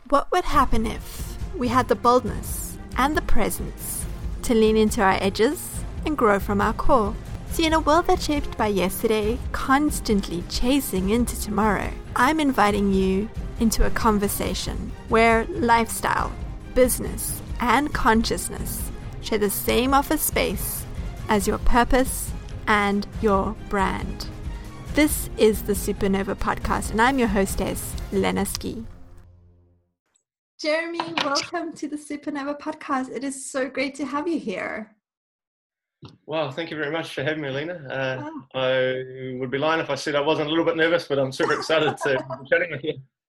What would happen if we had the boldness and the presence to lean into our edges and grow from our core? See, in a world that's shaped by yesterday, constantly chasing into tomorrow, I'm inviting you into a conversation where lifestyle, business, and consciousness share the same office space as your purpose and your brand. This is the Supernova Podcast, and I'm your hostess, Lena Ski. Jeremy, welcome to the Supernova Podcast. It is so great to have you here. Well, thank you very much for having me, Lena. I would be lying if I said I wasn't a little bit nervous, but I'm super excited to be chatting with you.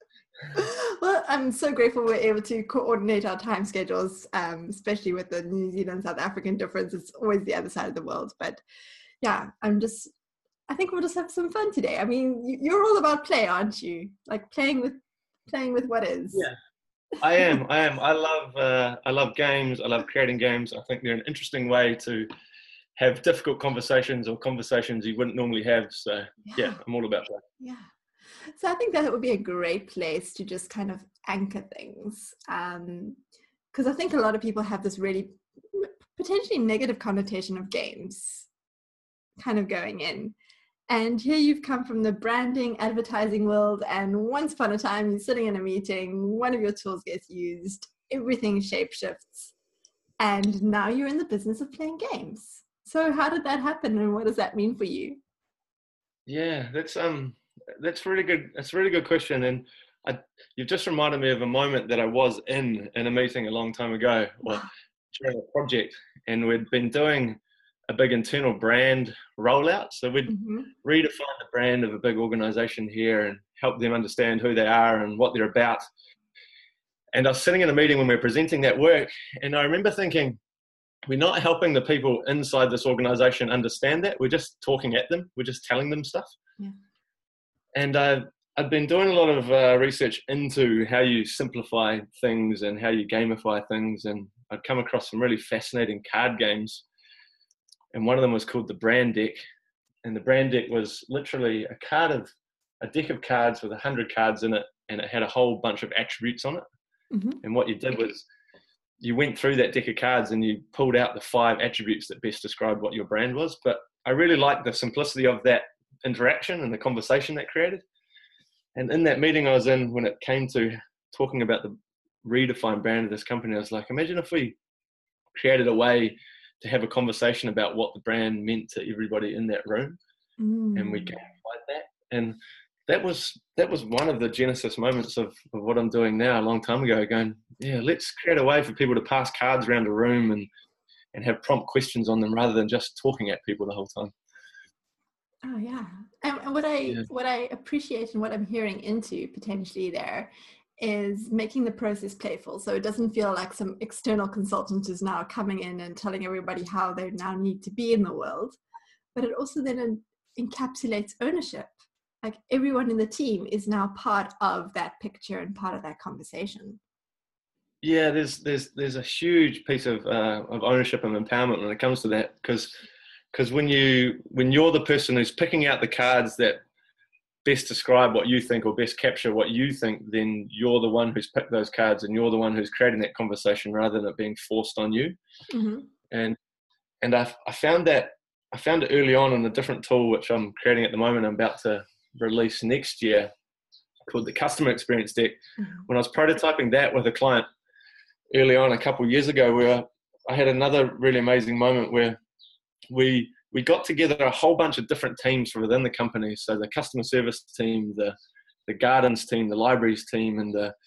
Well, I'm so grateful we're able to coordinate our time schedules, especially with the New Zealand-South African difference. It's always the other side of the world. But yeah, I think we'll just have some fun today. I mean, you're all about play, aren't you? Like playing with what is. Yeah. I am. I love games. I love creating games. I think they're an interesting way to have difficult conversations or conversations you wouldn't normally have. So yeah, I'm all about that. Yeah. So I think that would be a great place to just kind of anchor things. Because I think a lot of people have this really potentially negative connotation of games kind of going in. And here you've come from the branding, advertising world, and once upon a time you're sitting in a meeting, one of your tools gets used, everything shapeshifts, and now you're in the business of playing games. So how did that happen, and what does that mean for you? Yeah, that's really good. That's a really good question, and you've just reminded me of a moment that I was in a meeting a long time ago, or during a project, and we'd been doing a big internal brand rollout. So we'd redefine the brand of a big organization here and help them understand who they are and what they're about. And I was sitting in a meeting when we were presenting that work, and I remember thinking, we're not helping the people inside this organization understand that. We're just talking at them. We're just telling them stuff. Yeah. And I've been doing a lot of research into how you simplify things and how you gamify things. And I'd come across some really fascinating card games. And one of them was called the Brand Deck. And the Brand Deck was literally a deck of cards with 100 cards in it. And it had a whole bunch of attributes on it. Mm-hmm. And what you did was you went through that deck of cards and you pulled out the 5 attributes that best described what your brand was. But I really liked the simplicity of that interaction and the conversation that created. And in that meeting I was in, when it came to talking about the redefined brand of this company, I was like, imagine if we created a way to have a conversation about what the brand meant to everybody in that room. And we gamified that. And that was one of the genesis moments of what I'm doing now a long time ago, going, yeah, let's create a way for people to pass cards around a room and have prompt questions on them rather than just talking at people the whole time. Oh yeah. And what I appreciate and what I'm hearing into potentially there is making the process playful. So it doesn't feel like some external consultant is now coming in and telling everybody how they now need to be in the world, but it also then encapsulates ownership. Like everyone in the team is now part of that picture and part of that conversation. Yeah, there's a huge piece of ownership and empowerment when it comes to that, because when you're the person who's picking out the cards that best describe what you think or best capture what you think, then you're the one who's picked those cards and you're the one who's creating that conversation rather than it being forced on you. Mm-hmm. And I found it early on in a different tool which I'm creating at the moment. I'm about to release next year, called the Customer Experience Deck. Mm-hmm. When I was prototyping that with a client early on a couple of years ago, where I had another really amazing moment where we got together a whole bunch of different teams from within the company. So the customer service team, the gardens team, the libraries team,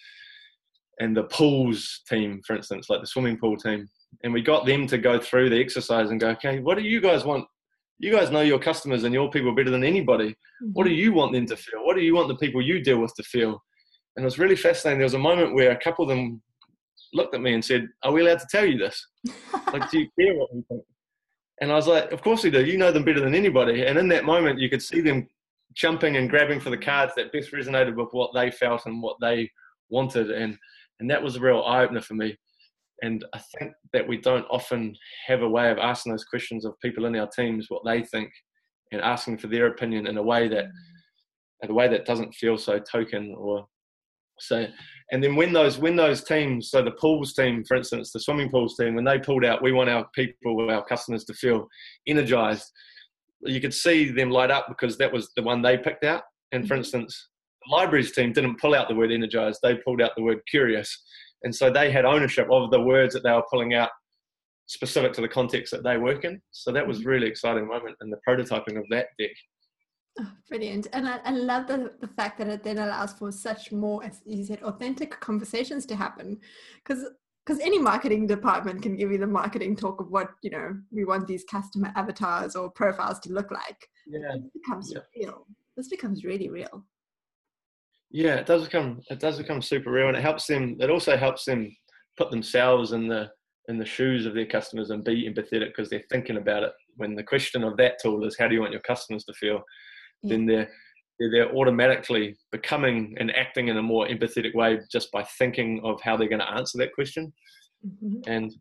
and the pools team, for instance, like the swimming pool team. And we got them to go through the exercise and go, okay, what do you guys want? You guys know your customers and your people better than anybody. Mm-hmm. What do you want them to feel? What do you want the people you deal with to feel? And it was really fascinating. There was a moment where a couple of them looked at me and said, are we allowed to tell you this? Like, do you care what we think? And I was like, of course we do. You know them better than anybody. And in that moment, you could see them jumping and grabbing for the cards that best resonated with what they felt and what they wanted. And that was a real eye-opener for me. And I think that we don't often have a way of asking those questions of people in our teams, what they think, and asking for their opinion in a way that doesn't feel so token or so. And then when those teams, so the pools team, for instance, the swimming pools team, when they pulled out, we want our people, our customers to feel energized. You could see them light up because that was the one they picked out. And for instance, the libraries team didn't pull out the word energized, they pulled out the word curious. And so they had ownership of the words that they were pulling out specific to the context that they work in. So that was a really exciting moment in the prototyping of that deck. Oh, brilliant. And I love the fact that it then allows for such more, as you said, authentic conversations to happen. Because any marketing department can give you the marketing talk of what, we want these customer avatars or profiles to look like. Yeah. It becomes real. This becomes really real. Yeah, it does become super real, and it also helps them put themselves in the shoes of their customers and be empathetic because they're thinking about it. When the question of that tool is how do you want your customers to feel, then they're automatically becoming and acting in a more empathetic way just by thinking of how they're going to answer that question. And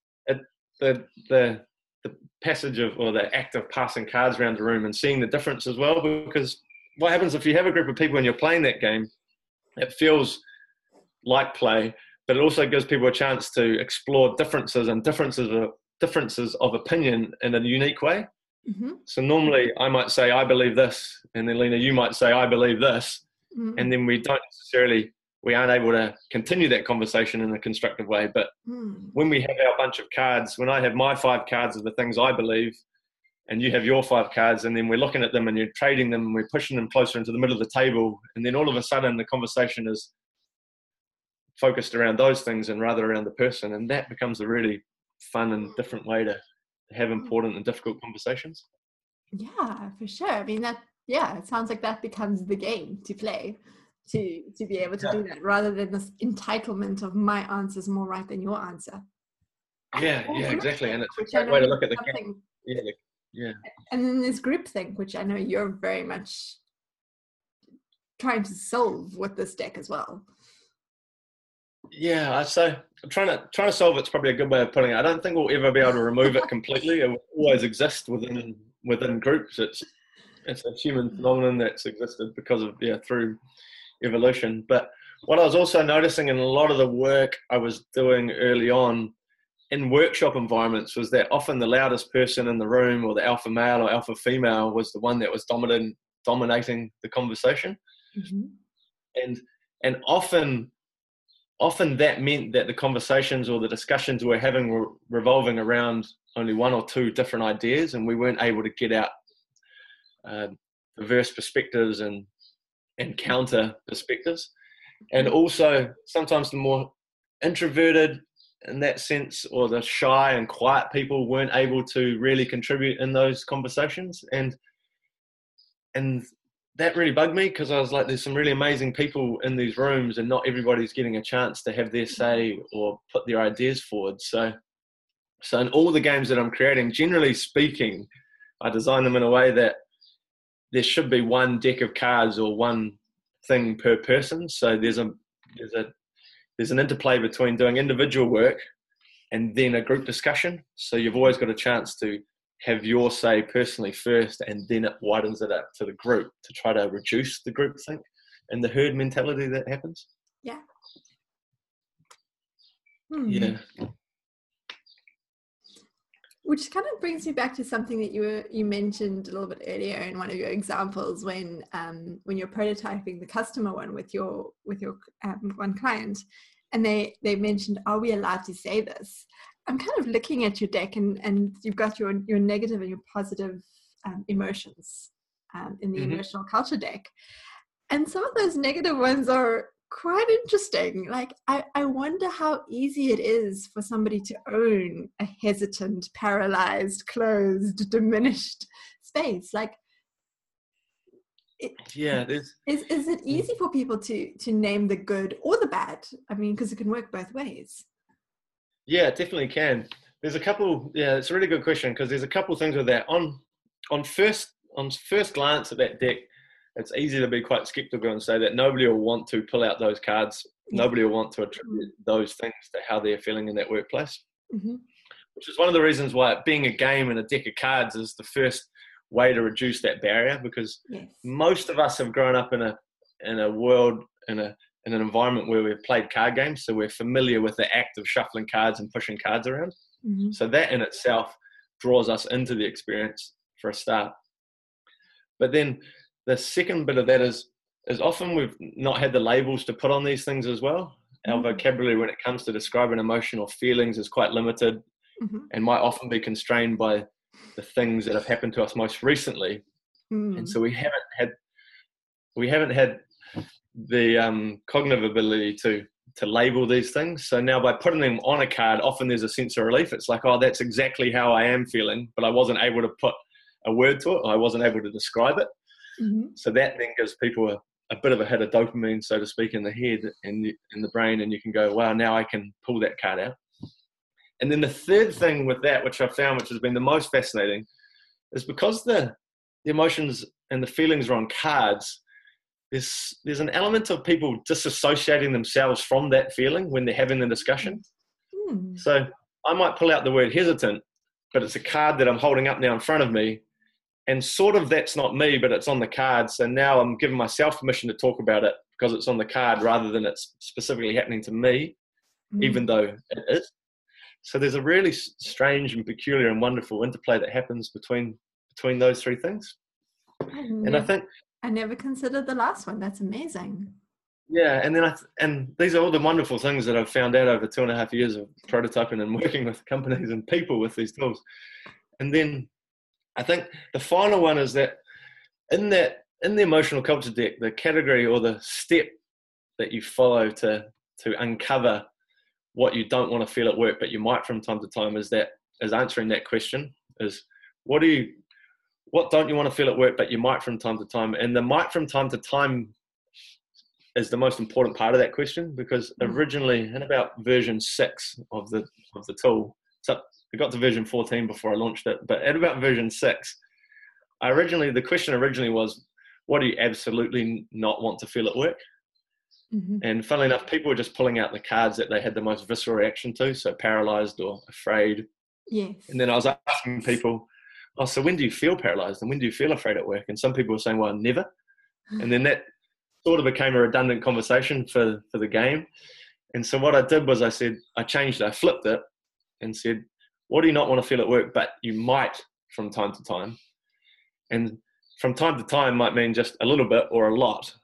the passage of, or the act of passing cards around the room and seeing the difference as well, because what happens if you have a group of people and you're playing that game, it feels like play, but it also gives people a chance to explore differences of opinion in a unique way. So normally I might say, I believe this, and then Lena, you might say, I believe this, and then we aren't able to continue that conversation in a constructive way. But when we have our bunch of cards, when I have my 5 cards of the things I believe, and you have your 5 cards, and then we're looking at them and you're trading them and we're pushing them closer into the middle of the table, and then all of a sudden the conversation is focused around those things and rather around the person, and that becomes a really fun and different way to have important and difficult conversations. Yeah, for sure. I mean, it sounds like that becomes the game to play, to be able to do that, rather than this entitlement of my answer is more right than your answer. Yeah, exactly. And it's a great way to look at the game. Yeah. And then there's groupthink, which I know you're very much trying to solve with this deck as well. Yeah, I'd say trying to solve it's probably a good way of putting it. I don't think we'll ever be able to remove it completely. It will always exist within groups. It's a human phenomenon that's existed because of through evolution. But what I was also noticing in a lot of the work I was doing early on in workshop environments was that often the loudest person in the room, or the alpha male or alpha female, was the one that was dominating the conversation. And often that meant that the conversations or the discussions we're having were revolving around only 1 or 2 different ideas, and we weren't able to get out diverse perspectives and counter perspectives. And also sometimes the more introverted in that sense, or the shy and quiet people, weren't able to really contribute in those conversations. And that really bugged me, because I was like, there's some really amazing people in these rooms and not everybody's getting a chance to have their say or put their ideas forward. So in all the games that I'm creating, generally speaking, I design them in a way that there should be 1 deck of cards or 1 thing per person. So there's an interplay between doing individual work and then a group discussion. So you've always got a chance to have your say personally first, and then it widens it up to the group to try to reduce the groupthink and the herd mentality that happens. Yeah. Yeah. Which kind of brings me back to something that you mentioned a little bit earlier in one of your examples, when you're prototyping the customer one with your one client, and they mentioned, are we allowed to say this? I'm kind of looking at your deck, and you've got your negative and your positive emotions in the emotional culture deck, and some of those negative ones are quite interesting. Like, I wonder how easy it is for somebody to own a hesitant, paralyzed, closed, diminished space. Like, is it easy for people to name the good or the bad? I mean, because it can work both ways. Yeah, it definitely can. There's a couple. Yeah, it's a really good question, because there's a couple things with that. On first glance at that deck, it's easy to be quite skeptical and say that nobody will want to pull out those cards. Nobody will want to attribute those things to how they're feeling in that workplace. Which is one of the reasons why being a game and a deck of cards is the first way to reduce that barrier, because most of us have grown up in a world, in a in an environment where we've played card games, so we're familiar with the act of shuffling cards and pushing cards around. Mm-hmm. So that in itself draws us into the experience for a start. But then the second bit of that is often we've not had the labels to put on these things as well. Our vocabulary when it comes to describing emotion or feelings is quite limited, and might often be constrained by the things that have happened to us most recently. And so we haven't had the cognitive ability to label these things. So now by putting them on a card, often there's a sense of relief. It's like, oh, that's exactly how I am feeling, but I wasn't able to put a word to it, or I wasn't able to describe it. So that then gives people a bit of a hit of dopamine, so to speak, in the head and in the brain, and you can go, wow, now I can pull that card out. And then the third thing with that, which I've found, which has been the most fascinating, is because the emotions and the feelings are on cards, there's an element of people disassociating themselves from that feeling when they're having the discussion. So I might pull out the word hesitant, but it's a card that I'm holding up now in front of me, and sort of that's not me, but it's on the card. So now I'm giving myself permission to talk about it because it's on the card rather than it's specifically happening to me, even though it is. So there's a really strange and peculiar and wonderful interplay that happens between those three things. And I think I never considered the last one. That's amazing. Yeah, and then and these are all the wonderful things that I've found out over 2.5 years of prototyping and working with companies and people with these tools. And then I think the final one is that in the emotional culture deck, the category or the step that you follow to uncover what you don't want to feel at work, but you might from time to time, is answering that question is what don't you want to feel at work, but you might from time to time. And the might from time to time is the most important part of that question, because originally in about version 6 of the tool, so I got to version 14 before I launched it, but at about version 6, the question originally was, what do you absolutely not want to feel at work? And funnily enough, people were just pulling out the cards that they had the most visceral reaction to, so paralyzed or afraid. Yes. And then I was asking people, oh, so when do you feel paralyzed and when do you feel afraid at work? And some people were saying, well, never. And then that sort of became a redundant conversation for the game. And so what I did was I flipped it and said, what do you not want to feel at work, but you might from time to time? And from time to time might mean just a little bit or a lot.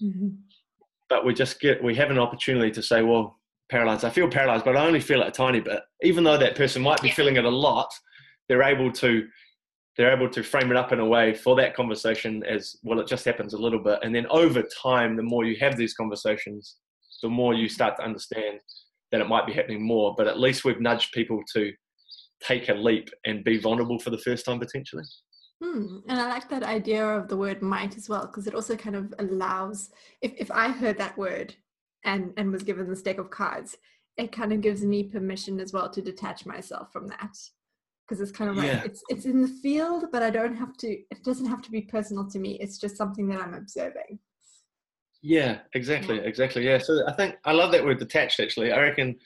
But we have an opportunity to say, well, paralyzed, I feel paralyzed, but I only feel it a tiny bit. Even though that person might be feeling it a lot, they're able to frame it up in a way for that conversation as, well, it just happens a little bit. And then over time, the more you have these conversations, the more you start to understand that it might be happening more, but at least we've nudged people to take a leap and be vulnerable for the first time potentially. And I like that idea of the word might as well, because it also kind of allows, if I heard that word and was given this deck of cards, it kind of gives me permission as well to detach myself from that. Because it's kind of like, it's in the field, but it doesn't have to be personal to me. It's just something that I'm observing. Yeah, exactly. Yeah. So I think I love that word detached, actually. I reckon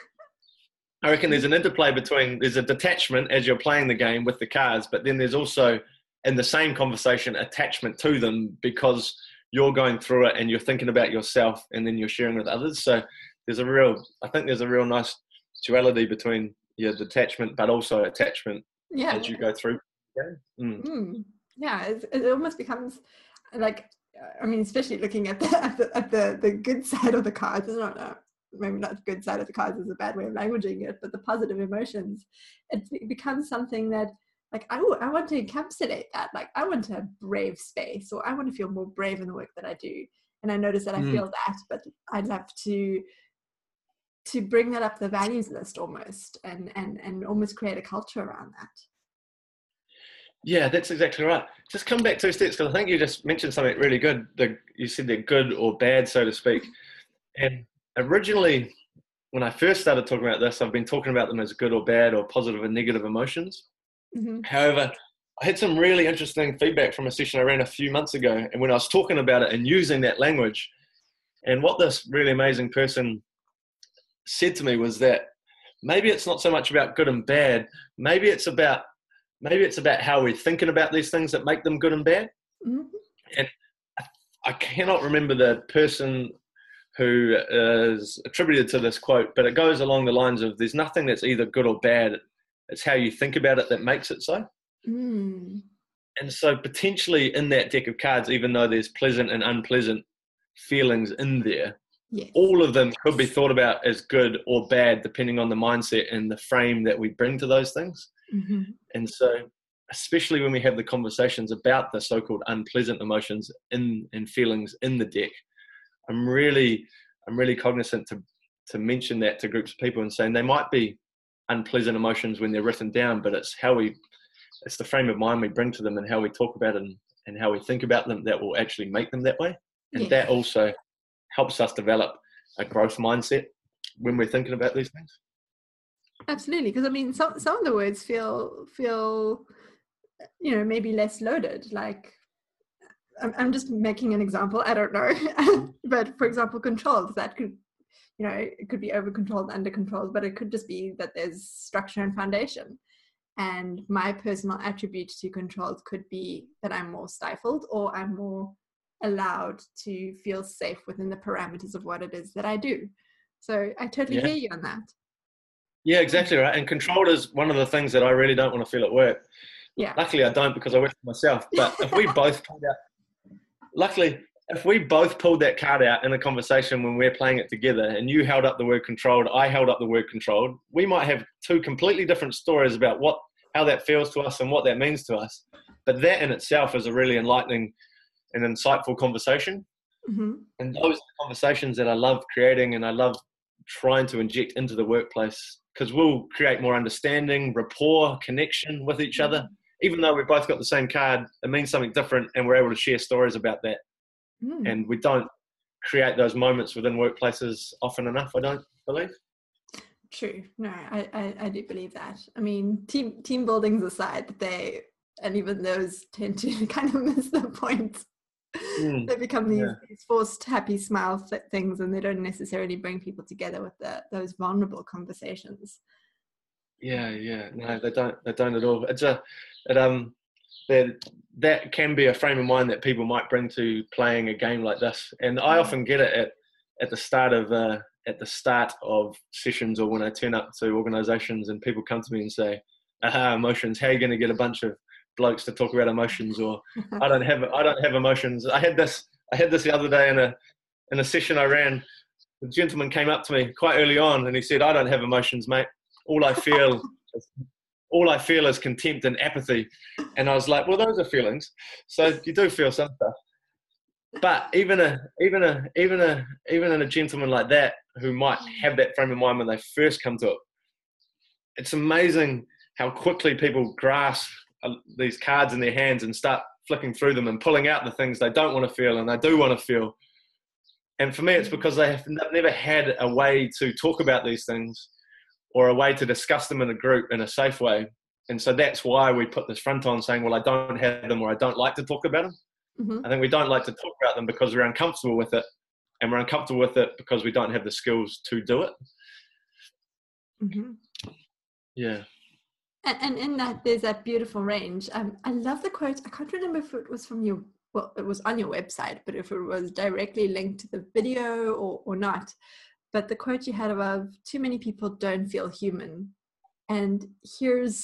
there's an interplay there's a detachment as you're playing the game with the cards, but then there's also in the same conversation attachment to them because you're going through it and you're thinking about yourself and then you're sharing with others. So there's a real nice duality between your detachment but also attachment as you go through. Yeah, it almost becomes like, I mean, especially looking at the good side of the cards. I don't know. Maybe not good side of the cards is a bad way of languaging it, but the positive emotions, it becomes something that, like, I want to encapsulate that. Like, I want to have brave space, or I want to feel more brave in the work that I do. And I notice that I feel that, but I'd love to bring that up the values list almost, and almost create a culture around that. Yeah, that's exactly right. Just come back 2 steps, because I think you just mentioned something really good. You said they're good or bad, so to speak. And originally, when I first started talking about this, I've been talking about them as good or bad or positive and negative emotions. However, I had some really interesting feedback from a session I ran a few months ago, and when I was talking about it and using that language, and what this really amazing person said to me was that maybe it's not so much about good and bad, maybe it's about how we're thinking about these things that make them good and bad. And I cannot remember the person who is attributed to this quote, but it goes along the lines of there's nothing that's either good or bad. It's how you think about it that makes it so. Mm. And so potentially in that deck of cards, even though there's pleasant and unpleasant feelings in there, Yes. all of them could be thought about as good or bad, depending on the mindset and the frame that we bring to those things. Mm-hmm. And so, especially when we have the conversations about the so-called unpleasant emotions and feelings in the deck, I'm really cognizant to mention that to groups of people and saying they might be unpleasant emotions when they're written down, but it's the frame of mind we bring to them and how we talk about it and how we think about them that will actually make them that way. And Yes. that also helps us develop a growth mindset when we're thinking about these things. Absolutely, because I mean, some of the words feel maybe less loaded. Like, I'm just making an example. I don't know, but for example, controls, that could, it could be over controlled, under controlled, but it could just be that there's structure and foundation. And my personal attribute to controlled could be that I'm more stifled, or I'm more allowed to feel safe within the parameters of what it is that I do. So I totally hear you on that. Yeah, exactly right. And controlled is one of the things that I really don't want to feel at work. Yeah. Luckily, I don't, because I work for myself. But if we both pulled that card out in a conversation when we're playing it together, and you held up the word controlled, I held up the word controlled, we might have two completely different stories about how that feels to us and what that means to us. But that in itself is a really enlightening and insightful conversation. Mm-hmm. And those are the conversations that I love creating and I love trying to inject into the workplace, because we'll create more understanding, rapport, connection with each other. Even though we've both got the same card, it means something different, and we're able to share stories about that. And we don't create those moments within workplaces often enough, I don't believe. True. No, I do believe that. I mean, team buildings aside, and even those tend to kind of miss the point. They become these forced happy smile things, and they don't necessarily bring people together with those vulnerable conversations. Yeah. No, they don't at all. That can be a frame of mind that people might bring to playing a game like this. And I often get it at the start of sessions, or when I turn up to organizations and people come to me and say, "Aha, emotions, how are you going to get a bunch of blokes to talk about emotions?" Or I don't have emotions. I had this the other day in a session I ran. The gentleman came up to me quite early on and he said, "I don't have emotions, mate. All I feel is contempt and apathy." And I was like, well, those are feelings. So you do feel some stuff. But even in a gentleman like that, who might have that frame of mind when they first come to it, it's amazing how quickly people grasp these cards in their hands and start flicking through them and pulling out the things they don't want to feel and they do want to feel. And for me, it's because they've never had a way to talk about these things or a way to discuss them in a group in a safe way. And so that's why we put this front on saying, well, I don't have them, or I don't like to talk about them. Mm-hmm. I think we don't like to talk about them because we're uncomfortable with it, and we're uncomfortable with it because we don't have the skills to do it. Mm-hmm. Yeah. And in that, there's that beautiful range. I love the quote. I can't remember if it was from it was on your website, but if it was directly linked to the video or not. But the quote you had above, "Too many people don't feel human." And here's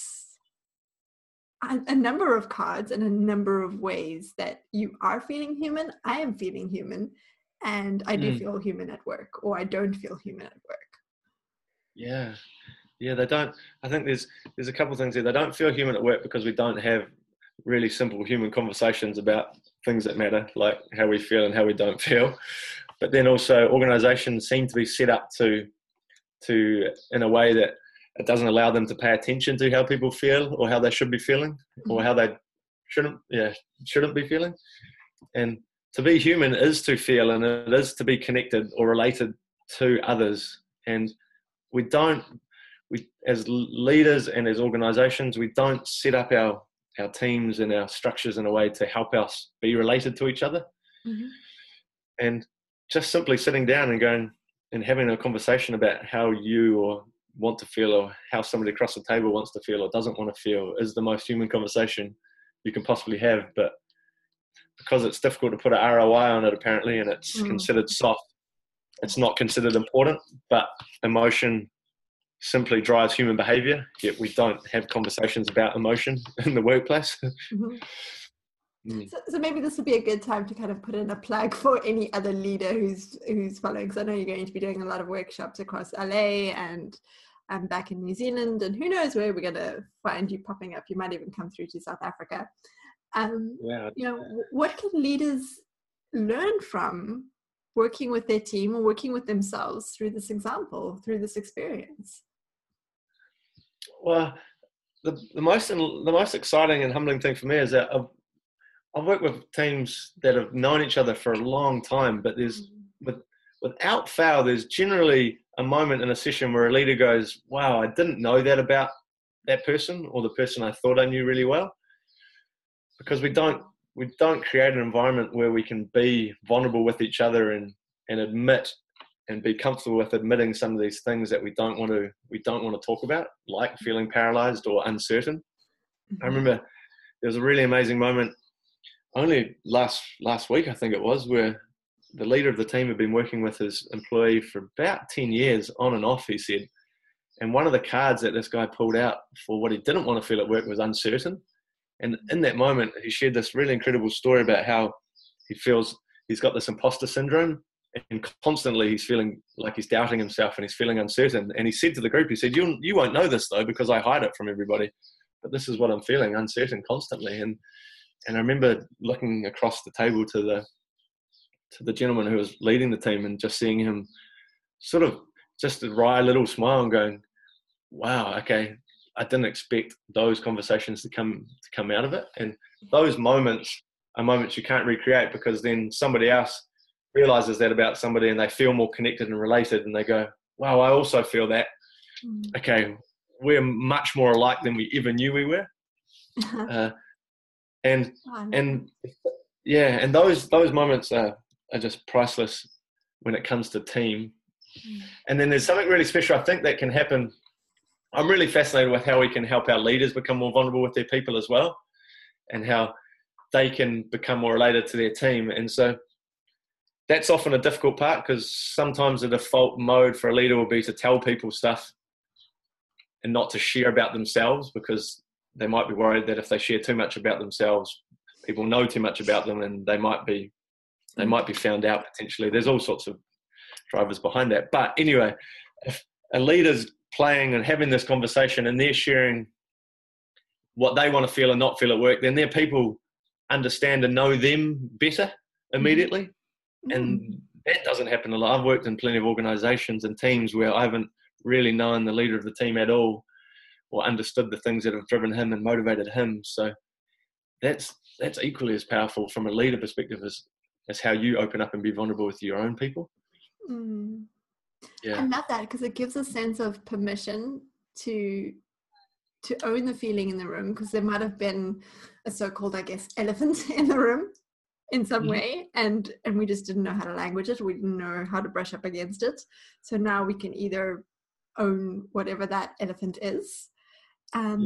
a number of cards and a number of ways that you are feeling human. I am feeling human, and I do feel human at work, or I don't feel human at work. Yeah, they don't. I think there's a couple of things there. They don't feel human at work because we don't have really simple human conversations about things that matter, like how we feel and how we don't feel. But then also organizations seem to be set up to in a way that it doesn't allow them to pay attention to how people feel or how they should be feeling or how they shouldn't be feeling. And to be human is to feel, and it is to be connected or related to others. And we as leaders and as organizations, we don't set up our teams and our structures in a way to help us be related to each other. Mm-hmm. And just simply sitting down and going and having a conversation about how you want to feel, or how somebody across the table wants to feel or doesn't want to feel, is the most human conversation you can possibly have. But because it's difficult to put an ROI on it, apparently, and it's considered soft, it's not considered important, but emotion simply drives human behavior, yet we don't have conversations about emotion in the workplace. Mm-hmm. So maybe this would be a good time to kind of put in a plug for any other leader who's following. Because I know you're going to be doing a lot of workshops across LA and back in New Zealand, and who knows where we're going to find you popping up. You might even come through to South Africa. What can leaders learn from working with their team or working with themselves through this example, through this experience? Well, the most exciting and humbling thing for me is that I've worked with teams that have known each other for a long time, but without fail, there's generally a moment in a session where a leader goes, wow, I didn't know that about that person or the person I thought I knew really well. Because we don't create an environment where we can be vulnerable with each other and admit and be comfortable with admitting some of these things that we don't want to talk about, like feeling paralyzed or uncertain. Mm-hmm. I remember there was a really amazing moment only last week, I think it was, where the leader of the team had been working with his employee for about 10 years on and off, he said. And one of the cards that this guy pulled out for what he didn't want to feel at work was uncertain. And in that moment, he shared this really incredible story about how he feels he's got this imposter syndrome and constantly he's feeling like he's doubting himself and he's feeling uncertain. And he said to the group, he said, you won't know this though, because I hide it from everybody, but this is what I'm feeling, uncertain constantly. And I remember looking across the table to the gentleman who was leading the team and just seeing him sort of just a wry little smile and going, wow, okay, I didn't expect those conversations to come out of it. And those moments are moments you can't recreate, because then somebody else realizes that about somebody and they feel more connected and related and they go, wow, I also feel that. Okay, we're much more alike than we ever knew we were. And those moments are just priceless when it comes to team. And then there's something really special I think that can happen. I'm really fascinated with how we can help our leaders become more vulnerable with their people as well, and how they can become more related to their team. And so that's often a difficult part, because sometimes the default mode for a leader will be to tell people stuff and not to share about themselves, because they might be worried that if they share too much about themselves, people know too much about them and they might be found out potentially. There's all sorts of drivers behind that. But anyway, if a leader's playing and having this conversation and they're sharing what they want to feel and not feel at work, then their people understand and know them better immediately. And that doesn't happen a lot. I've worked in plenty of organizations and teams where I haven't really known the leader of the team at all, or understood the things that have driven him and motivated him. So that's equally as powerful from a leader perspective as how you open up and be vulnerable with your own people. Yeah. I love that, because it gives a sense of permission to own the feeling in the room, because there might have been a so-called, I guess, elephant in the room in some way, and we just didn't know how to language it. We didn't know how to brush up against it. So now we can either own whatever that elephant is, and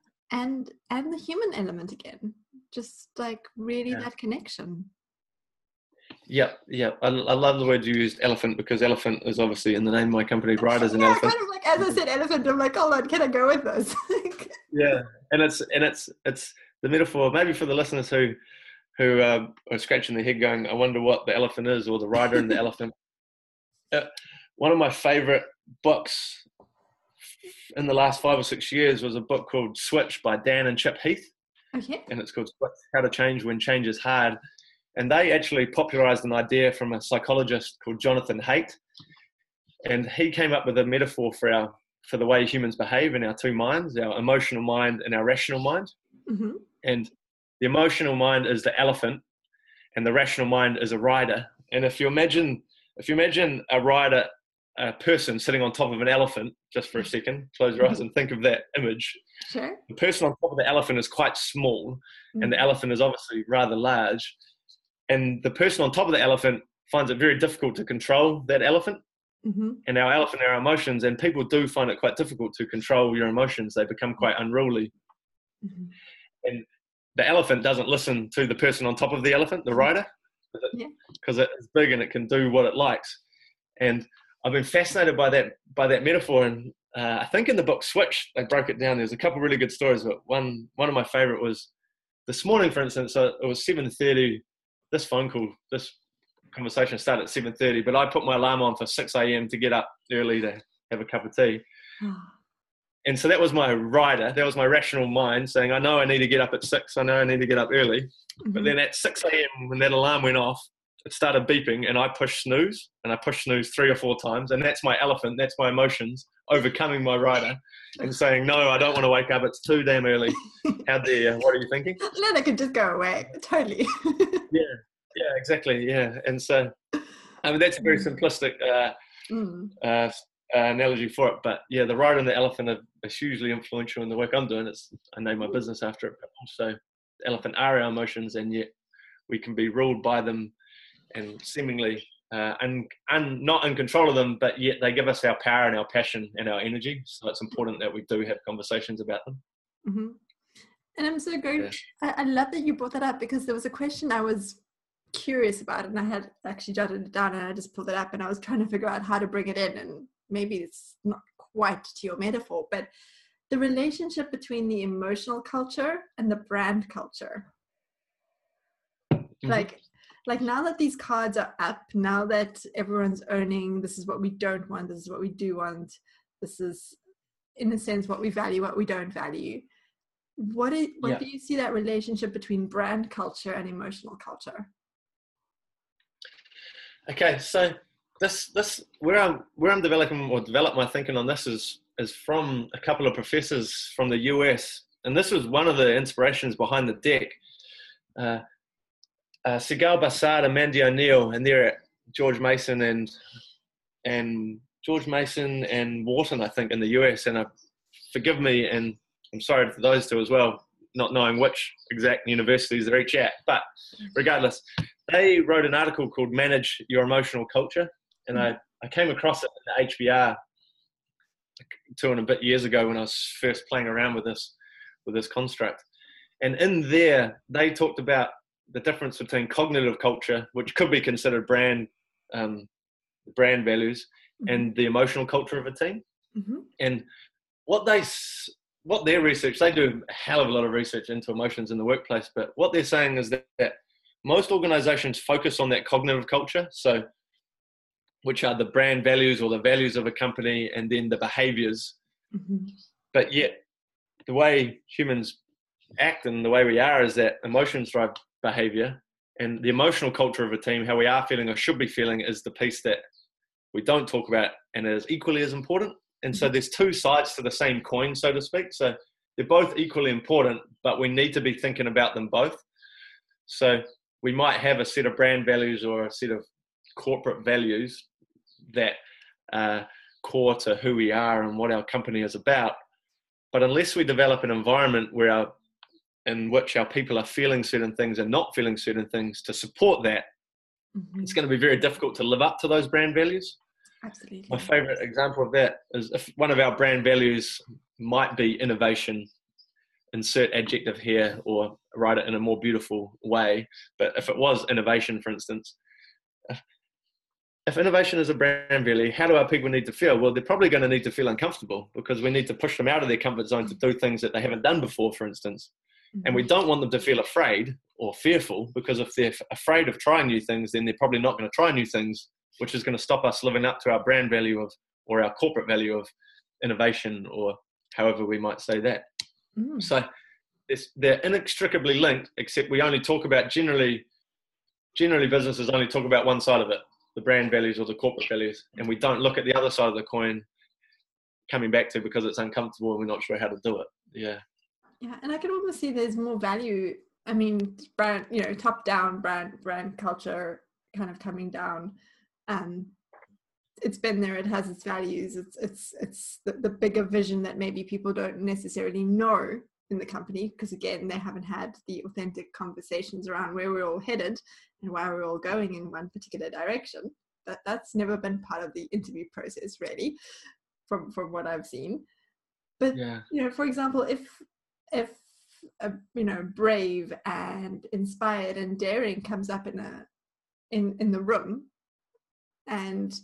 the human element again, just like really that connection. Yeah. I love the word you used, elephant, because elephant is obviously in the name of my company, Bright as an elephant. Kind of like, as I said elephant, I'm like, hold on, can I go with this? And it's the metaphor, maybe for the listeners who are scratching their head going, I wonder what the elephant is, or the rider and the elephant. One of my favorite books in the last 5 or 6 years was a book called Switch by Dan and Chip Heath. Okay. And it's called Switch, How to Change When Change is Hard. And they actually popularized an idea from a psychologist called Jonathan Haidt. And he came up with a metaphor for the way humans behave in our two minds, our emotional mind and our rational mind. And the emotional mind is the elephant and the rational mind is a rider. And if you imagine a rider, a person sitting on top of an elephant, just for a second, close your eyes and think of that image. Sure. The person on top of the elephant is quite small, and the elephant is obviously rather large. And the person on top of the elephant finds it very difficult to control that elephant. And our elephant are our emotions, and people do find it quite difficult to control your emotions. They become quite unruly. And the elephant doesn't listen to the person on top of the elephant, the rider, because it's big and it can do what it likes. And I've been fascinated by that metaphor. And I think in the book Switch, they broke it down. There's a couple of really good stories, but one of my favorite was this morning, for instance. So it was 7:30. This conversation started at 7:30, but I put my alarm on for 6 a.m. to get up early to have a cup of tea. And so that was my rider. That was my rational mind saying, I know I need to get up at 6. I know I need to get up early. Mm-hmm. But then at 6 a.m. when that alarm went off, it started beeping and I pushed snooze, and I pushed snooze 3 or 4 times. And that's my elephant. That's my emotions overcoming my rider and saying, no, I don't want to wake up. It's too damn early. How dare you? What are you thinking? Then I could just go away. Totally. Yeah, exactly. Yeah. And so, I mean, that's a very simplistic analogy for it. But yeah, the rider and the elephant are hugely influential in the work I'm doing. I named my business after it, but also the elephant are our emotions, and yet we can be ruled by them and seemingly and not in control of them, but yet they give us our power and our passion and our energy. So it's important that we do have conversations about them. Mm-hmm. And I'm so great. Yeah. I love that you brought that up, because there was a question I was curious about, and I had actually jotted it down, and I just pulled it up, and I was trying to figure out how to bring it in. And maybe it's not quite to your metaphor, but the relationship between the emotional culture and the brand culture. Mm-hmm. Like now that these cards are up, now that everyone's owning, this is what we don't want, this is what we do want, this is, in a sense, what we value, what we don't value. What do you see that relationship between brand culture and emotional culture? Okay, so this where I'm develop my thinking on this is from a couple of professors from the US, and this was one of the inspirations behind the deck. Sigal Bassard and Mandy O'Neill, and they're at George Mason and Wharton, I think, in the US. And forgive me, and I'm sorry for those two as well, not knowing which exact universities they're each at. But regardless, they wrote an article called "Manage Your Emotional Culture," and I came across it in the HBR 2 and a bit years ago when I was first playing around with this construct. And in there, they talked about the difference between cognitive culture, which could be considered brand values, mm-hmm. and the emotional culture of a team. Mm-hmm. And what their research, they do a hell of a lot of research into emotions in the workplace, but what they're saying is that most organizations focus on that cognitive culture, so which are the brand values or the values of a company, and then the behaviors. Mm-hmm. But yet the way humans act and the way we are is that emotions drive behavior, and the emotional culture of a team, how we are feeling or should be feeling, is the piece that we don't talk about and is equally as important. And so there's 2 sides to the same coin, so to speak. So they're both equally important, but we need to be thinking about them both. So we might have a set of brand values or a set of corporate values that are core to who we are and what our company is about. But unless we develop an environment in which our people are feeling certain things and not feeling certain things to support that, mm-hmm. it's going to be very difficult to live up to those brand values. Absolutely. My favorite example of that is if one of our brand values might be innovation, insert adjective here or write it in a more beautiful way. But if it was innovation, for instance, if innovation is a brand value, how do our people need to feel? Well, they're probably going to need to feel uncomfortable, because we need to push them out of their comfort zone to do things that they haven't done before, for instance. Mm-hmm. And we don't want them to feel afraid or fearful, because if they're afraid of trying new things, then they're probably not going to try new things, which is going to stop us living up to our brand value or our corporate value of innovation, or however we might say that. Mm. So they're inextricably linked, except we only talk about generally businesses only talk about one side of it, the brand values or the corporate values, and we don't look at the other side of the coin, coming back to because it's uncomfortable and we're not sure how to do it. Yeah, and I can almost see there's more value. I mean, brand, top down brand culture kind of coming down. It's been there. It has its values. It's the bigger vision that maybe people don't necessarily know in the company, because again, they haven't had the authentic conversations around where we're all headed and why we're all going in one particular direction. That's never been part of the interview process, really, from what I've seen. But for example, if brave and inspired and daring comes up in the room, and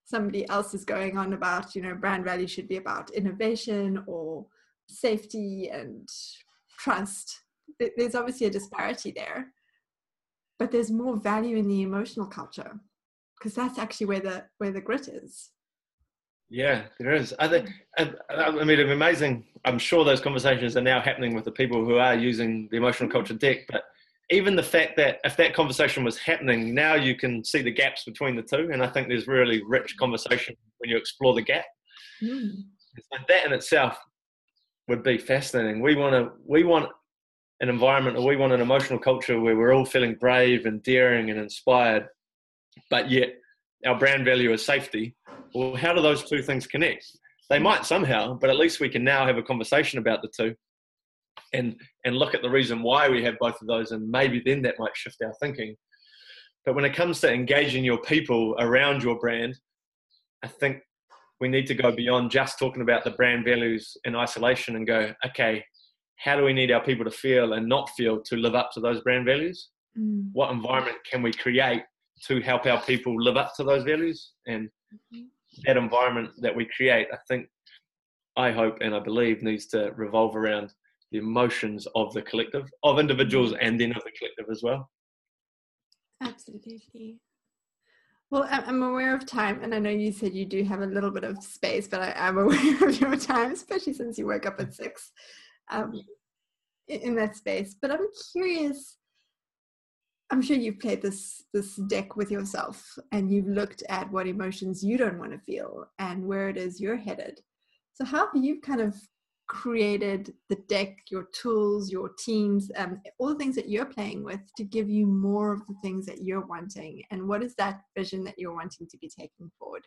somebody else is going on about, brand value should be about innovation or safety and trust. There's obviously a disparity there, but there's more value in the emotional culture, because that's actually where the grit is. Yeah, there is. I mean, it's amazing. I'm sure those conversations are now happening with the people who are using the emotional culture deck. But even the fact that if that conversation was happening, now you can see the gaps between the two. And I think there's really rich conversation when you explore the gap. So that in itself would be fascinating. We want an environment, or we want an emotional culture where we're all feeling brave and daring and inspired, but yet our brand value is safety. Well, how do those two things connect? They might somehow, but at least we can now have a conversation about the two and look at the reason why we have both of those, and maybe then that might shift our thinking. But when it comes to engaging your people around your brand, I think we need to go beyond just talking about the brand values in isolation and go, okay, how do we need our people to feel and not feel to live up to those brand values? What environment can we create to help our people live up to those values? And that environment that we create, I hope and I believe, needs to revolve around the emotions of the collective, of individuals, and then of the collective as well. Absolutely. Well, I'm aware of time, and I know you said you do have a little bit of space, but I am aware of your time, especially since you woke up at 6 in that space. But I'm curious, I'm sure you've played this deck with yourself, and you've looked at what emotions you don't want to feel and where it is you're headed. So how have you kind of created the deck, your tools, your teams, all the things that you're playing with to give you more of the things that you're wanting? And what is that vision that you're wanting to be taking forward?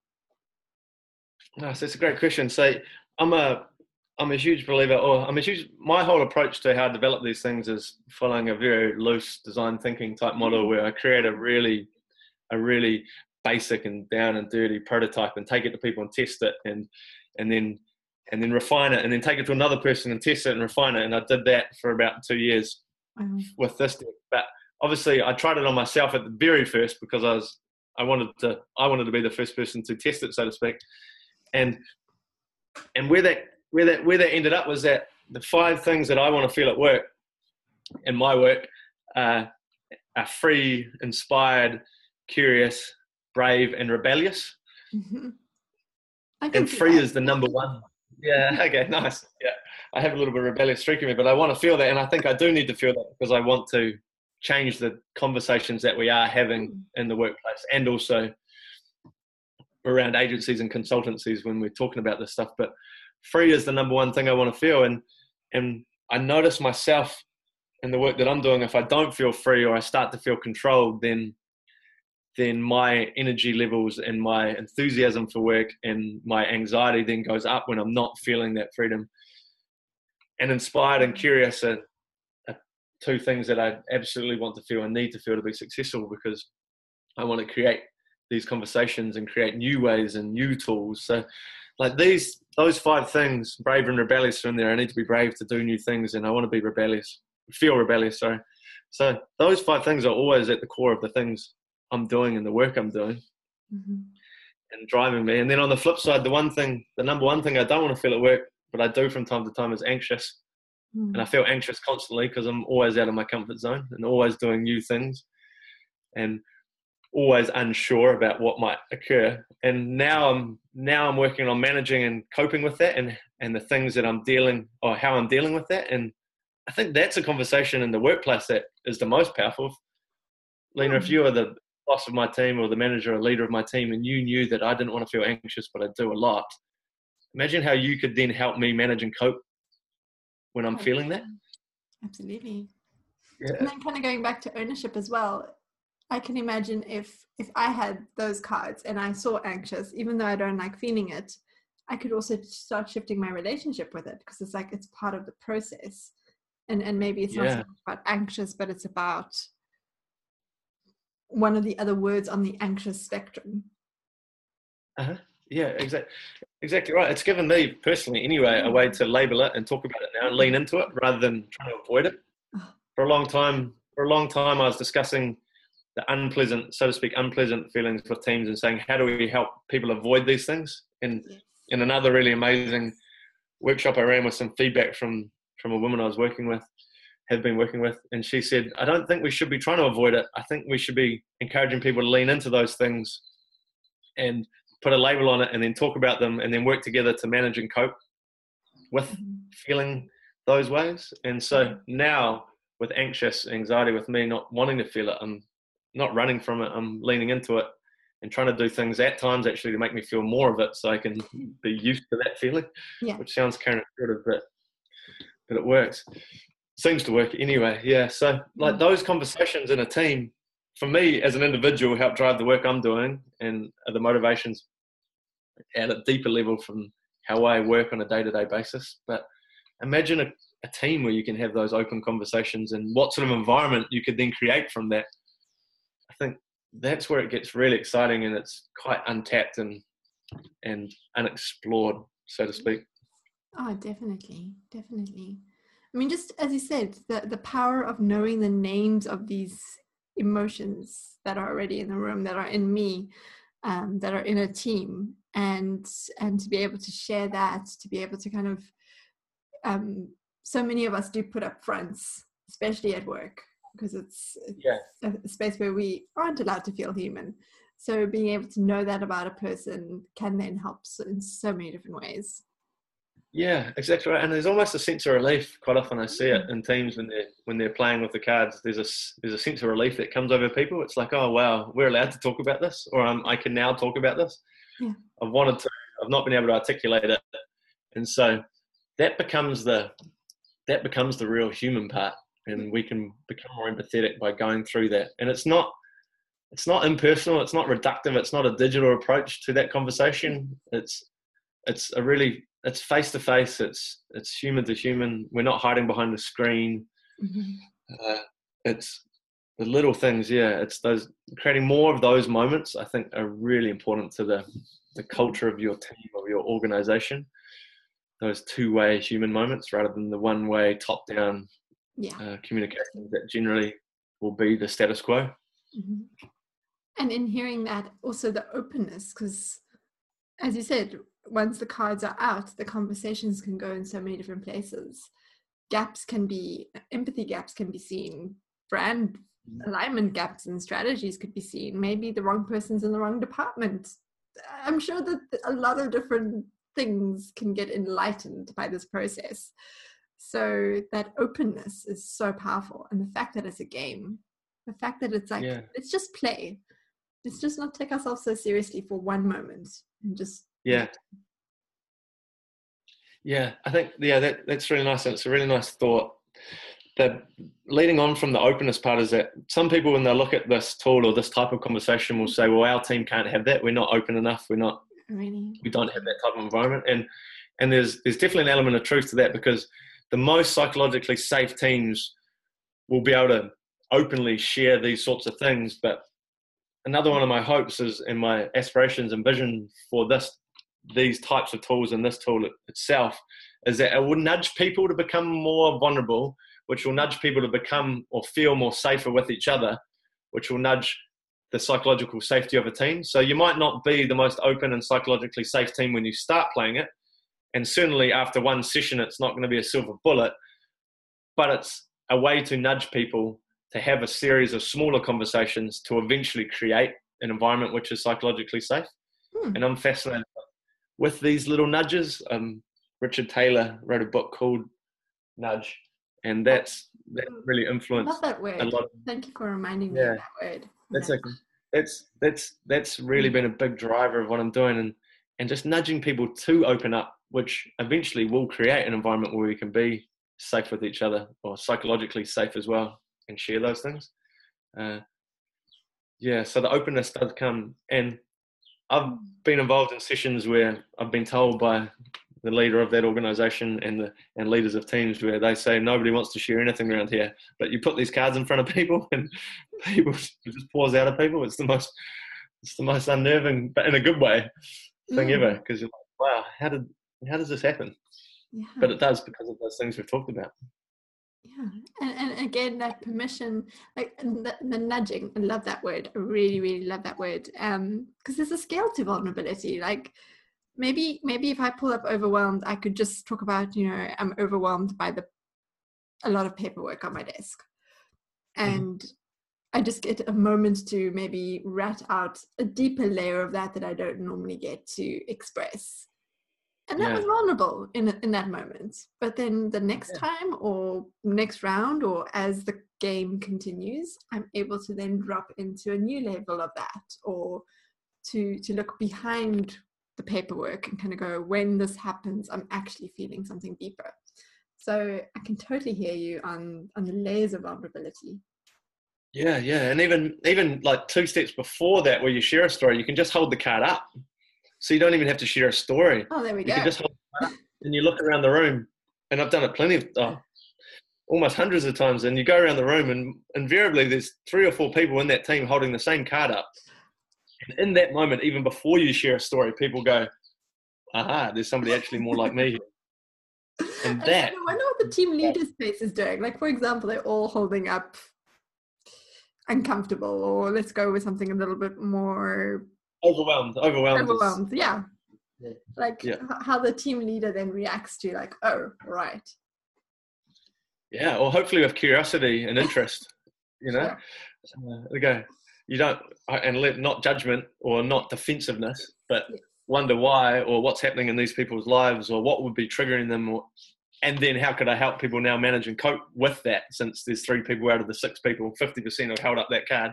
Nice, that's a great question. So I'm a huge believer, my whole approach to how I develop these things is following a very loose design thinking type model, where I create a really basic and down and dirty prototype and take it to people and test it and then refine it, and then take it to another person and test it and refine it. And I did that for about 2 years with this deck. But obviously I tried it on myself at the very first, because I wanted to be the first person to test it, so to speak. And where that ended up was that the 5 things that I want to feel at work, in my work, are free, inspired, curious, brave, and rebellious. And free is the number one. Yeah, okay, nice. Yeah, I have a little bit of rebellious streak in me, but I want to feel that, and I think I do need to feel that, because I want to change the conversations that we are having in the workplace, and also around agencies and consultancies when we're talking about this stuff. But free is the number one thing I want to feel, and I notice myself in the work that I'm doing, if I don't feel free or I start to feel controlled, then my energy levels and my enthusiasm for work and my anxiety then goes up when I'm not feeling that freedom. And inspired and curious are 2 things that I absolutely want to feel and need to feel to be successful, because I want to create these conversations and create new ways and new tools. So like those 5 things, brave and rebellious, are in there. I need to be brave to do new things, and I want to be feel rebellious. So those 5 things are always at the core of the things I'm doing and the work I'm doing, and driving me. And then on the flip side, the number one thing I don't want to feel at work, but I do from time to time, is anxious. And I feel anxious constantly because I'm always out of my comfort zone and always doing new things and always unsure about what might occur. And now I'm working on managing and coping with that, and the things that how I'm dealing with that. And I think that's a conversation in the workplace that is the most powerful. Lena, if you are the boss of my team or the manager or leader of my team, and you knew that I didn't want to feel anxious, but I do a lot, imagine how you could then help me manage and cope when I'm feeling that. Absolutely. Yeah. And then kind of going back to ownership as well, I can imagine if I had those cards and I saw anxious, even though I don't like feeling it, I could also start shifting my relationship with it, because it's like it's part of the process. And maybe it's not so much about anxious, but it's about one of the other words on the anxious spectrum. Yeah, exactly right. It's given me personally anyway a way to label it and talk about it now and lean into it rather than trying to avoid it. For a long time I was discussing the unpleasant, so to speak, unpleasant feelings with teams, and saying, how do we help people avoid these things? And in another really amazing workshop I ran with some feedback from a woman I was have been working with, and she said, I don't think we should be trying to avoid it. I think we should be encouraging people to lean into those things and put a label on it, and then talk about them, and then work together to manage and cope with feeling those ways. And so now, with anxiety with me not wanting to feel it, I'm not running from it, I'm leaning into it and trying to do things at times actually to make me feel more of it, so I can be used to that feeling, which sounds counterintuitive, but it works. Seems to work anyway. Yeah. So like those conversations in a team, for me as an individual, help drive the work I'm doing, and the motivations at a deeper level from how I work on a day-to-day basis. But imagine a team where you can have those open conversations, and what sort of environment you could then create from that. I think that's where it gets really exciting, and it's quite untapped and unexplored, so to speak. Oh, definitely. I mean, just as you said, the power of knowing the names of these emotions that are already in the room, that are in me, that are in a team, and to be able to share that, to be able to kind of, so many of us do put up fronts, especially at work, because it's a space where we aren't allowed to feel human. So being able to know that about a person can then help in so many different ways. Yeah, exactly right. And there's almost a sense of relief. Quite often I see it in teams when they're playing with the cards. There's a sense of relief that comes over people. It's like, oh wow, we're allowed to talk about this, or I can now talk about this. Yeah. I've wanted to, I've not been able to articulate it, and so that becomes the real human part, and we can become more empathetic by going through that. And it's not impersonal. It's not reductive. It's not a digital approach to that conversation. It's face to face. It's human to human. We're not hiding behind the screen. It's the little things. Yeah, it's those, creating more of those moments, I think, are really important to the culture of your team, of your organization. Those two-way human moments rather than the one-way top-down communication that generally will be the status quo. And in hearing that, also the openness, because as you said, once the cards are out, the conversations can go in so many different places. Empathy gaps can be seen, brand alignment gaps and strategies could be seen. Maybe the wrong person's in the wrong department. I'm sure that a lot of different things can get enlightened by this process. So that openness is so powerful. And the fact that it's a game, the fact that it's like, it's just play. Let's just not take ourselves so seriously for one moment and just I think that's really nice, and it's a really nice thought. That leading on from the openness part is that some people, when they look at this tool or this type of conversation, will say, well, our team can't have that, we're not open enough, we don't have that type of environment. And there's definitely an element of truth to that, because the most psychologically safe teams will be able to openly share these sorts of things. But another one of my hopes is, and my aspirations and vision for these types of tools and this tool itself, is that it will nudge people to become more vulnerable, which will nudge people to become or feel more safer with each other, which will nudge the psychological safety of a team. So you might not be the most open and psychologically safe team when you start playing it. And certainly after one session, it's not going to be a silver bullet, but it's a way to nudge people to have a series of smaller conversations to eventually create an environment which is psychologically safe. And I'm fascinated with these little nudges. Richard Taylor wrote a book called Nudge, and that really influenced. I love that word. A lot. Thank you for reminding me of that word. That's really been a big driver of what I'm doing, and just nudging people to open up, which eventually will create an environment where we can be safe with each other, or psychologically safe as well, and share those things. So the openness does come, and I've been involved in sessions where I've been told by the leader of that organization and leaders of teams where they say nobody wants to share anything around here, but you put these cards in front of people and people just pours out of people. It's the most unnerving, but in a good way, thing ever, because you're like, wow, how does this happen? But it does, because of those things we've talked about. Yeah, and again, that permission, like the nudging, I love that word. I really, really love that word. Because there's a scale to vulnerability. Like maybe if I pull up overwhelmed, I could just talk about, I'm overwhelmed by a lot of paperwork on my desk, and I just get a moment to maybe rat out a deeper layer of that I don't normally get to express. And that was vulnerable in that moment. But then the next time or next round, or as the game continues, I'm able to then drop into a new level of that, or to look behind the paperwork and kind of go, when this happens, I'm actually feeling something deeper. So I can totally hear you on the layers of vulnerability. Yeah, and even like 2 steps before that, where you share a story, you can just hold the card up. So you don't even have to share a story. Oh, there we go. You can just hold it up and you look around the room, and I've done it plenty of, almost hundreds of times, and you go around the room and invariably there's 3 or 4 people in that team holding the same card up. And in that moment, even before you share a story, people go, aha, there's somebody actually more like me here. And that... I wonder what the team leader space is doing. Like, for example, they're all holding up uncomfortable, or let's go with something a little bit more... Overwhelmed. Yeah. Like how the team leader then reacts to, like, oh, right. Yeah, or hopefully with curiosity and interest, Sure. They go, you don't, and let not judgment or not defensiveness, but wonder why, or what's happening in these people's lives, or what would be triggering them, and then how could I help people now manage and cope with that, since there's 3 people out of the 6 people, 50% have held up that card.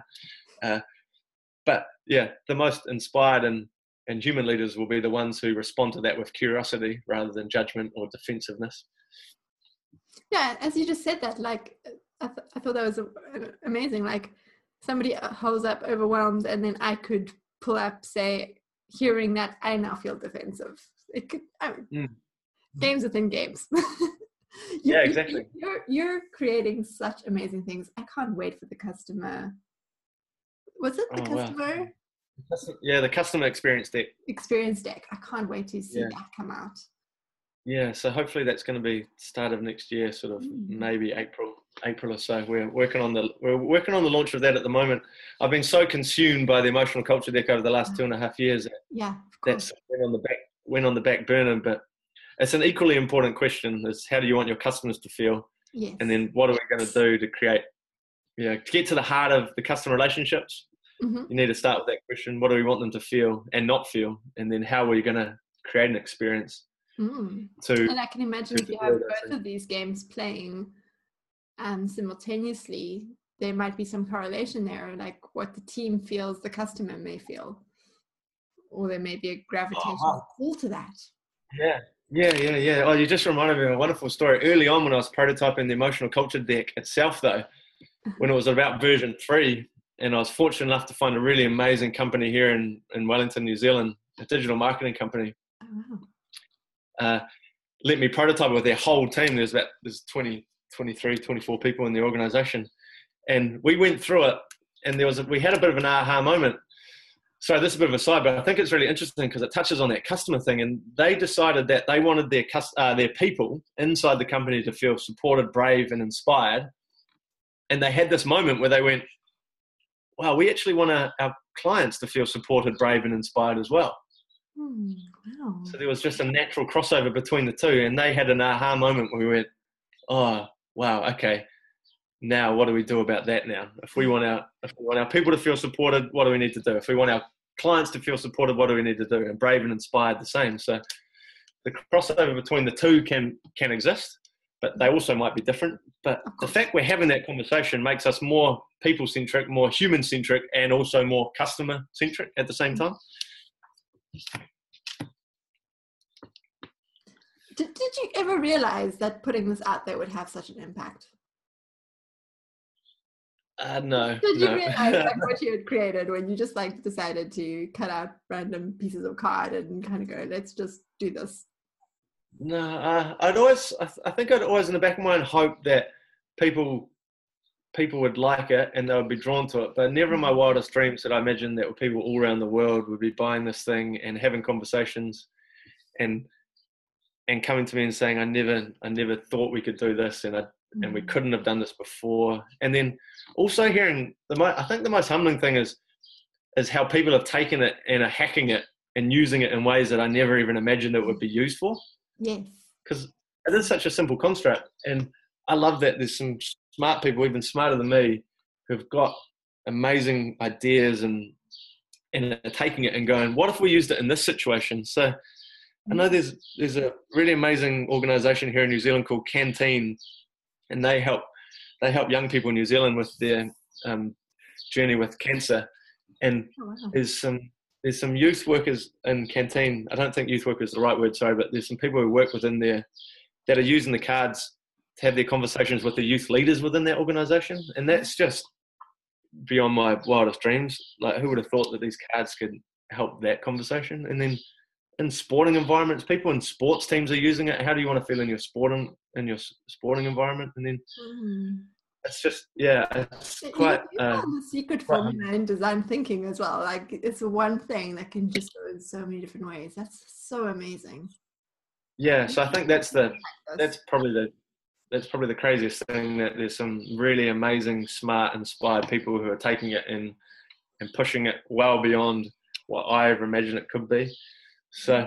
But yeah, the most inspired and human leaders will be the ones who respond to that with curiosity rather than judgment or defensiveness. Yeah, as you just said that, like, I thought that was amazing. Like, somebody holds up overwhelmed, and then I could pull up, say, hearing that, I now feel defensive. It could, games within games. Yeah, exactly. You're creating such amazing things. I can't wait for the customer. Was it the customer? Wow. Yeah, the customer experience deck. Experience deck. I can't wait to see that come out. Yeah, so hopefully that's going to be start of next year, sort of maybe April or so. We're working on the launch of that at the moment. I've been so consumed by the emotional culture deck over the last 2.5 years. Yeah, that's went on the back burner. But it's an equally important question: is how do you want your customers to feel? Yes. And then what are we going to do to create? To get to the heart of the customer relationships, you need to start with that question: what do we want them to feel and not feel? And then how are you going to create an experience? And I can imagine if you have both of these games playing simultaneously, there might be some correlation there, like what the team feels the customer may feel, or there may be a gravitational pull to that. Yeah. Oh, you just reminded me of a wonderful story. Early on, when I was prototyping the emotional culture deck itself, though, when it was about version 3, and I was fortunate enough to find a really amazing company here in Wellington, New Zealand, a digital marketing company. Oh, wow. Let me prototype with their whole team. There's 20, 23, 24 people in the organization. And we went through it, and we had a bit of an aha moment. So this is a bit of a side, but I think it's really interesting because it touches on that customer thing. And they decided that they wanted their people inside the company to feel supported, brave, and inspired. And they had this moment where they went, wow, we actually want our clients to feel supported, brave, and inspired as well. Wow. So there was just a natural crossover between the two, and they had an aha moment where we went, oh, wow, okay, now what do we do about that now? If we want our people to feel supported, what do we need to do? If we want our clients to feel supported, what do we need to do? And brave and inspired the same. So the crossover between the two can exist, but they also might be different. But the fact we're having that conversation makes us more people-centric, more human-centric, and also more customer-centric at the same time. Did you ever realize that putting this out there would have such an impact? No. Did you realize what you had created when you just decided to cut out random pieces of card and kind of go, let's just do this? No, I think I'd always in the back of my mind hope that people would like it and they would be drawn to it, but never in my wildest dreams did I imagine that people all around the world would be buying this thing and having conversations and coming to me and saying, I never thought we could do this, and and we couldn't have done this before. And then also hearing I think the most humbling thing is how people have taken it and are hacking it and using it in ways that I never even imagined it would be used for. Yes. Because it is such a simple construct. And I love that there's some smart people, even smarter than me, who've got amazing ideas and are taking it and going, what if we used it in this situation? So I know there's a really amazing organisation here in New Zealand called Canteen, and they help young people in New Zealand with their journey with cancer. And there's some youth workers in Canteen. I don't think youth worker is the right word, sorry, but there's some people who work within there that are using the cards to have their conversations with the youth leaders within that organisation. And that's just beyond my wildest dreams. Like, who would have thought that these cards could help that conversation? And then in sporting environments, people in sports teams are using it. How do you want to feel in your sporting environment? And then it's just, it's quite the secret formula in design thinking as well. Like, it's one thing that can just go in so many different ways. That's so amazing. Yeah, so I think that's probably the craziest thing, that there's some really amazing, smart, inspired people who are taking it and pushing it well beyond what I ever imagined it could be. So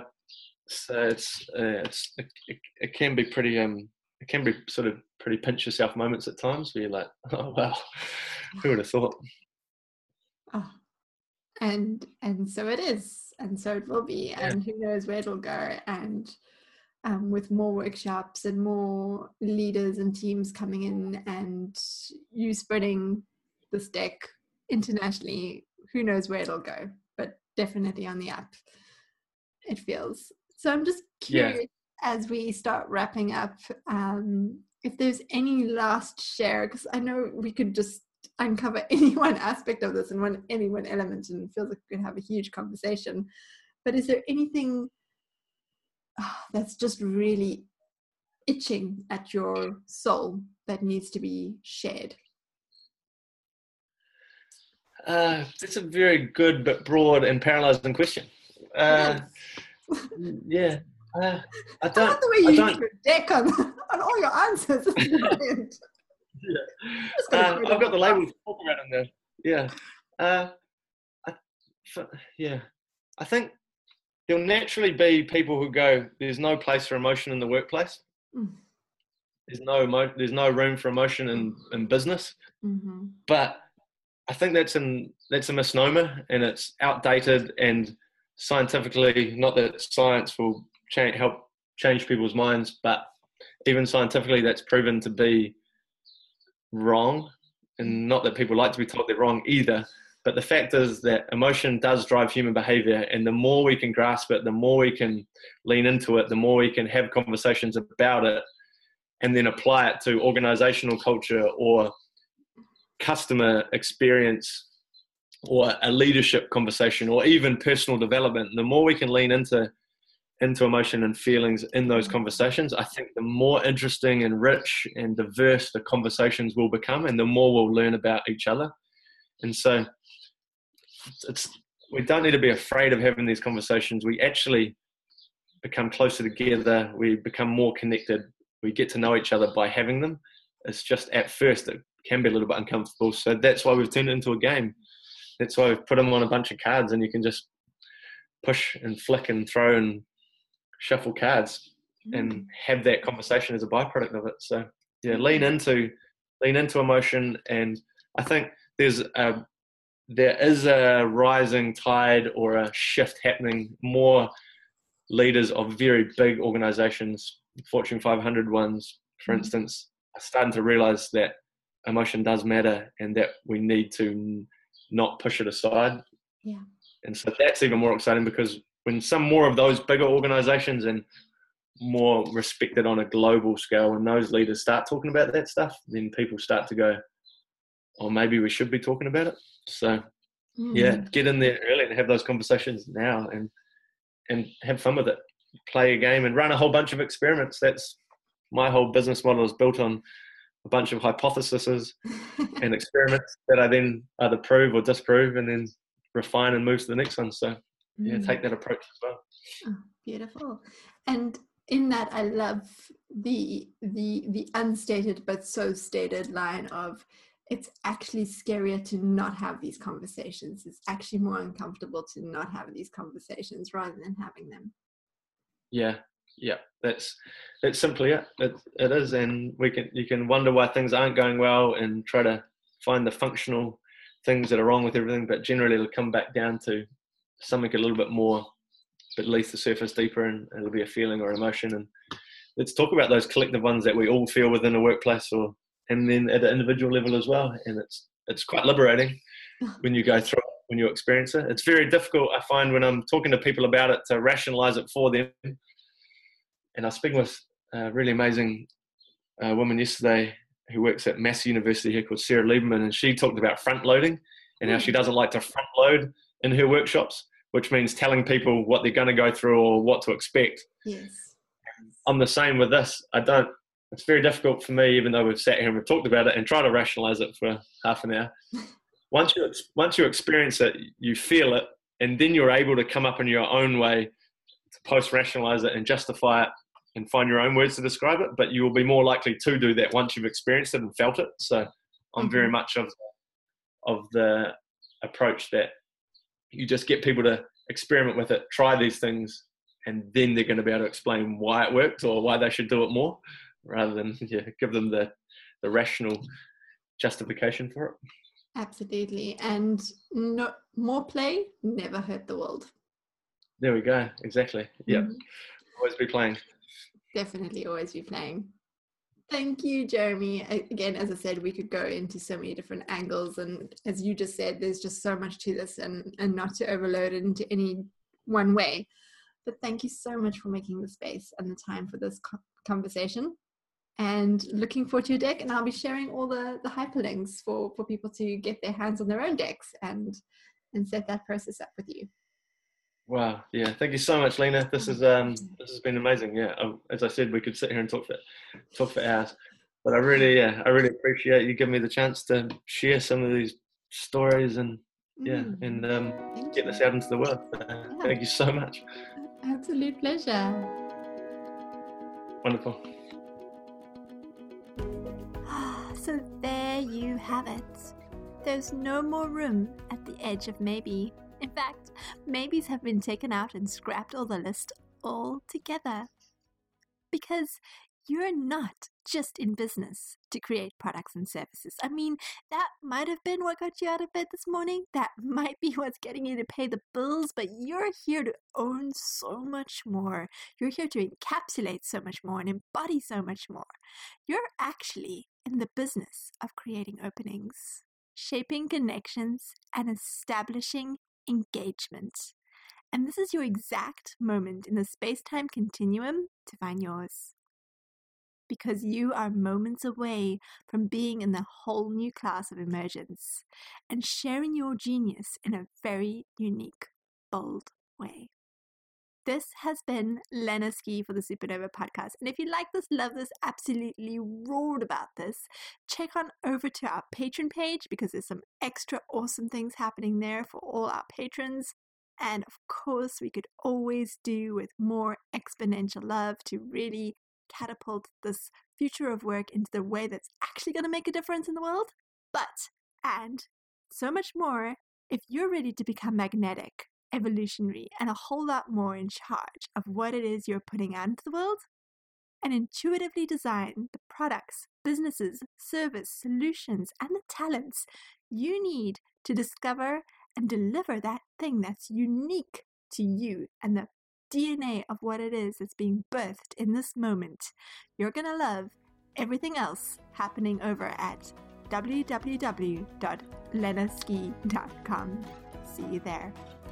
it can be pretty it can be sort of pretty pinch yourself moments at times where you're like, oh wow, who would have thought? Oh, and so it is, and so it will be, and who knows where it'll go. And with more workshops and more leaders and teams coming in, and you spreading this deck internationally, who knows where it'll go, but definitely on the app, it feels. So I'm just curious, as we start wrapping up, if there's any last share, because I know we could just uncover any one aspect of this and any one element, and it feels like we could have a huge conversation. But is there anything that's just really itching at your soul that needs to be shared? That's a very good but broad and paralyzing question. I don't. I love the way you use your deck on all your answers. It's brilliant. I've got the labels talking about in there. I think there'll naturally be people who go, there's no place for emotion in the workplace. There's no room for emotion in business. Mm-hmm. But I think that's a misnomer, and it's outdated, and scientifically, not that science will help change people's minds, but even scientifically that's proven to be wrong. And not that people like to be told they're wrong either, but the fact is that emotion does drive human behavior, and the more we can grasp it, the more we can lean into it, the more we can have conversations about it, and then apply it to organizational culture or customer experience or a leadership conversation or even personal development. The more we can lean into emotion and feelings in those conversations, I think the more interesting and rich and diverse the conversations will become, and the more we'll learn about each other. And so we don't need to be afraid of having these conversations. We actually become closer together. We become more connected. We get to know each other by having them. It's just at first it can be a little bit uncomfortable. So that's why we've turned it into a game. That's why we've put them on a bunch of cards, and you can just push and flick and throw and shuffle cards and have that conversation as a byproduct of it. So lean into emotion. And I think there is a rising tide or a shift happening. More leaders of very big organizations, Fortune 500 ones, for instance, are starting to realize that emotion does matter and that we need to not push it aside. Yeah. And so that's even more exciting, because when some more of those bigger organizations and more respected on a global scale, and those leaders start talking about that stuff, then people start to go, oh, maybe we should be talking about it. So get in there early and have those conversations now, and have fun with it. Play a game and run a whole bunch of experiments. That's my whole business model, is built on a bunch of hypotheses and experiments that I then either prove or disprove, and then refine and move to the next one. So take that approach as well. Oh, beautiful. And in that, I love the unstated but so stated line of, it's actually scarier to not have these conversations. It's actually more uncomfortable to not have these conversations rather than having them. Yeah, that's simply it. It is, and you can wonder why things aren't going well and try to find the functional things that are wrong with everything, but generally it'll come back down to something a little bit more beneath the surface, deeper, and it'll be a feeling or emotion. And let's talk about those collective ones that we all feel within a workplace, and then at an individual level as well. And it's quite liberating when you go through it, when you experience it. It's very difficult, I find, when I'm talking to people about it, to rationalize it for them. And I was speaking with a really amazing woman yesterday who works at Massey University here, called Sarah Lieberman, and she talked about front loading and how she doesn't like to front load in her workshops, which means telling people what they're going to go through or what to expect. Yes. I'm the same with this. It's very difficult for me, even though we've sat here and we've talked about it and tried to rationalize it for half an hour. Once you experience it, you feel it, and then you're able to come up in your own way to post-rationalize it and justify it and find your own words to describe it. But you will be more likely to do that once you've experienced it and felt it. So I'm very much of the approach that you just get people to experiment with it, try these things, and then they're going to be able to explain why it worked or why they should do it more, rather than give them the rational justification for it. Absolutely. And no more play never hurt the world. There we go. Exactly. Yeah. Always be playing. Definitely always be playing. Thank you, Jeremy. Again, as I said, we could go into so many different angles, and as you just said, there's just so much to this, and not to overload it into any one way. But thank you so much for making the space and the time for this conversation, and looking forward to your deck. And I'll be sharing all the hyperlinks for people to get their hands on their own decks and set that process up with you. Wow. Yeah. Thank you so much, Lena. This has been amazing. Yeah. As I said, we could sit here and talk for hours, but I really appreciate you giving me the chance to share some of these stories and get this out into the world. Thank you so much. Absolute pleasure. Wonderful. So there you have it. There's no more room at the edge of maybe. In fact, maybes have been taken out and scrapped on the list altogether. Because you're not just in business to create products and services. I mean, that might have been what got you out of bed this morning. That might be what's getting you to pay the bills, but you're here to own so much more. You're here to encapsulate so much more and embody so much more. You're actually in the business of creating openings, shaping connections, and establishing engagement. And this is your exact moment in the space-time continuum to find yours. Because you are moments away from being in the whole new class of emergence and sharing your genius in a very unique, bold way. This has been Lena Ski for the Supernova Podcast. And if you like this, love this, absolutely roared about this, check on over to our Patreon page, because there's some extra awesome things happening there for all our patrons. And of course, we could always do with more exponential love to really catapult this future of work into the way that's actually going to make a difference in the world. And so much more, if you're ready to become magnetic, evolutionary, and a whole lot more in charge of what it is you're putting out into the world, and intuitively design the products, businesses, service, solutions, and the talents you need to discover and deliver that thing that's unique to you and the DNA of what it is that's being birthed in this moment, you're going to love everything else happening over at www.lenaski.com. See you there.